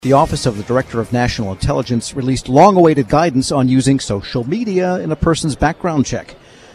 The Office of the Director of National Intelligence released long-awaited guidance on using social media in a person's background check.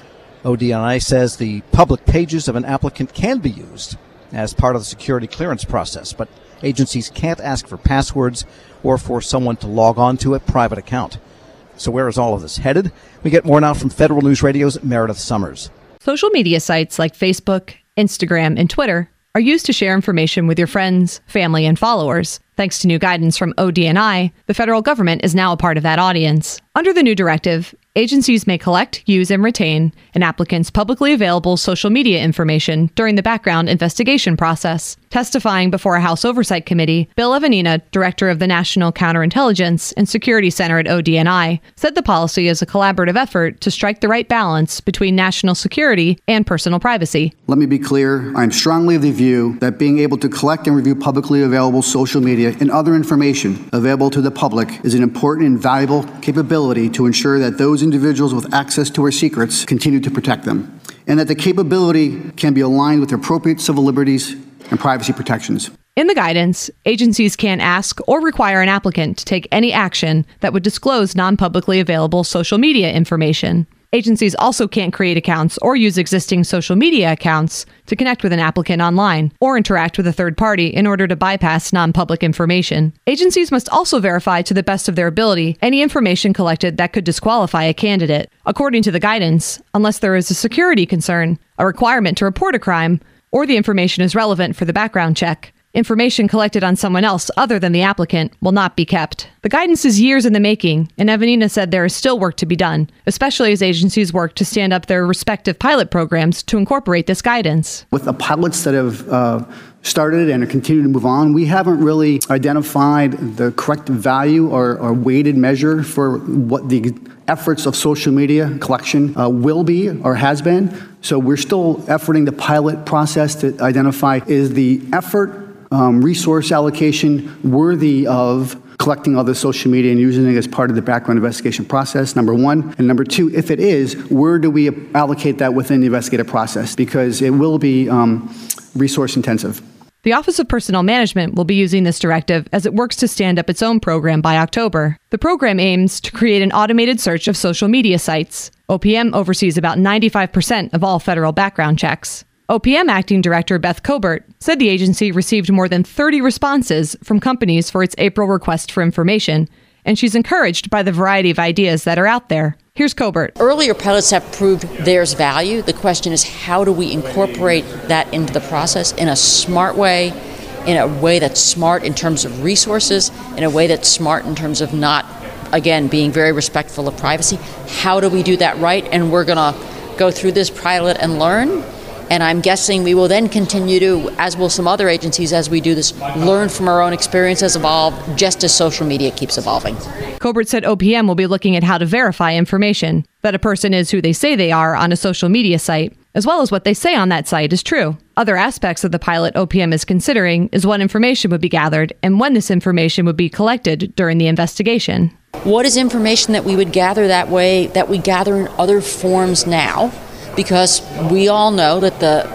ODNI says the public pages of an applicant can be used as part of the security clearance process, but agencies can't ask for passwords or for someone to log on to a private account. So where is all of this headed? We get more now from Federal News Radio's Meredith Summers. Social media sites like Facebook, Instagram, and Twitter are used to share information with your friends, family, and followers. Thanks to new guidance from ODNI, the federal government is now a part of that audience. Under the new directive, agencies may collect, use, and retain an applicant's publicly available social media information during the background investigation process. Testifying before a House Oversight Committee, Bill Evanina, director of the National Counterintelligence and Security Center at ODNI, said the policy is a collaborative effort to strike the right balance between national security and personal privacy. Let me be clear. I'm strongly of the view that being able to collect and review publicly available social media and other information available to the public is an important and valuable capability to ensure that those individuals with access to our secrets continue to protect them, and that the capability can be aligned with appropriate civil liberties and privacy protections. In the guidance, agencies can't ask or require an applicant to take any action that would disclose non-publicly available social media information. Agencies also can't create accounts or use existing social media accounts to connect with an applicant online or interact with a third party in order to bypass non-public information. Agencies must also verify to the best of their ability any information collected that could disqualify a candidate. According to the guidance, unless there is a security concern, a requirement to report a crime, or the information is relevant for the background check, information collected on someone else other than the applicant will not be kept. The guidance is years in the making, and Evanina said there is still work to be done, especially as agencies work to stand up their respective pilot programs to incorporate this guidance. With the pilots that have started and are continuing to move on, we haven't really identified the correct value or weighted measure for what the efforts of social media collection will be or has been. So we're still efforting the pilot process to identify, is the effort resource allocation worthy of collecting all the social media and using it as part of the background investigation process, number one. And number two, if it is, where do we allocate that within the investigative process? Because it will be resource intensive. The Office of Personnel Management will be using this directive as it works to stand up its own program by October. The program aims to create an automated search of social media sites. OPM oversees about 95% of all federal background checks. OPM Acting Director Beth Cobert said the agency received more than 30 responses from companies for its April request for information, and she's encouraged by the variety of ideas that are out there. Here's Cobert. Earlier pilots have proved there's value. The question is, how do we incorporate that into the process in a smart way, in a way that's smart in terms of resources, in a way that's smart in terms of not, again, being very respectful of privacy. How do we do that right? And we're going to go through this pilot and learn. And I'm guessing we will then continue to, as will some other agencies as we do this, learn from our own experiences, evolve, just as social media keeps evolving. Cobert said OPM will be looking at how to verify information, that a person is who they say they are on a social media site, as well as what they say on that site is true. Other aspects of the pilot OPM is considering is what information would be gathered and when this information would be collected during the investigation. What is information that we would gather that way, that we gather in other forms now? Because we all know that the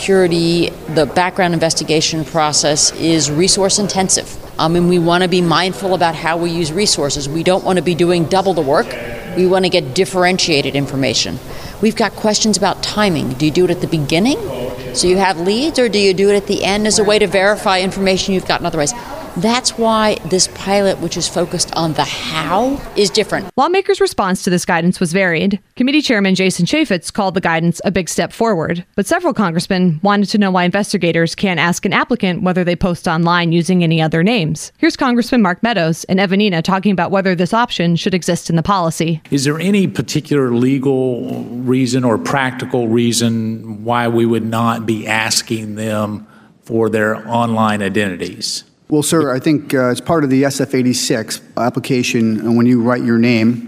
background investigation process is resource intensive. And we want to be mindful about how we use resources. We don't want to be doing double the work. We want to get differentiated information. We've got questions about timing. Do you do it at the beginning, so you have leads, or do you do it at the end as a way to verify information you've gotten otherwise? That's why this pilot, which is focused on the how, is different. Lawmakers' response to this guidance was varied. Committee Chairman Jason Chaffetz called the guidance a big step forward, but several congressmen wanted to know why investigators can't ask an applicant whether they post online using any other names. Here's Congressman Mark Meadows and Evanina talking about whether this option should exist in the policy. Is there any particular legal reason or practical reason why we would not be asking them for their online identities? Well, sir, I think as part of the SF-86 application, when you write your name,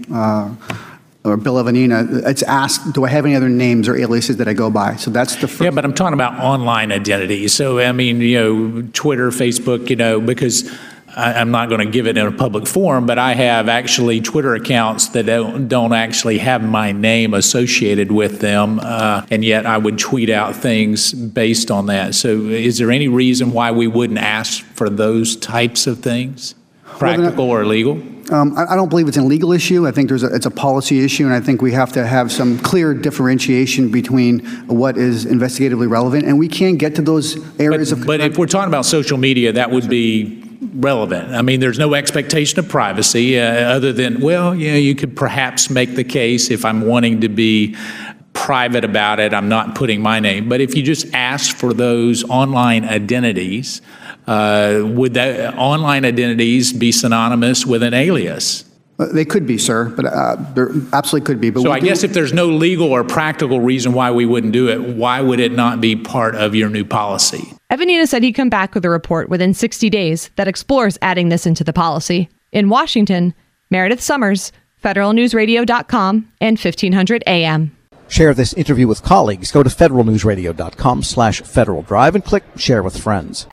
or Bill Evanina, it's asked, do I have any other names or aliases that I go by? So that's the first. Yeah, but I'm talking about online identities. So, I mean, Twitter, Facebook, because I'm not going to give it in a public forum, but I have actually Twitter accounts that don't actually have my name associated with them, and yet I would tweet out things based on that. So is there any reason why we wouldn't ask for those types of things? Practical or legal? I don't believe it's a legal issue. I think it's a policy issue, and I think we have to have some clear differentiation between what is investigatively relevant, and we can't get to those areas of. But if we're talking about social media, that would be relevant. I mean, there's no expectation of privacy other than, well, you could perhaps make the case if I'm wanting to be private about it, I'm not putting my name. But if you just ask for those online identities, would the online identities be synonymous with an alias? They could be, sir, but there absolutely could be. But so I guess if there's no legal or practical reason why we wouldn't do it, why would it not be part of your new policy? Evanina said he'd come back with a report within 60 days that explores adding this into the policy. In Washington, Meredith Summers, federalnewsradio.com and 1500 AM. Share this interview with colleagues. Go to federalnewsradio.com/Federal Drive and click Share with Friends.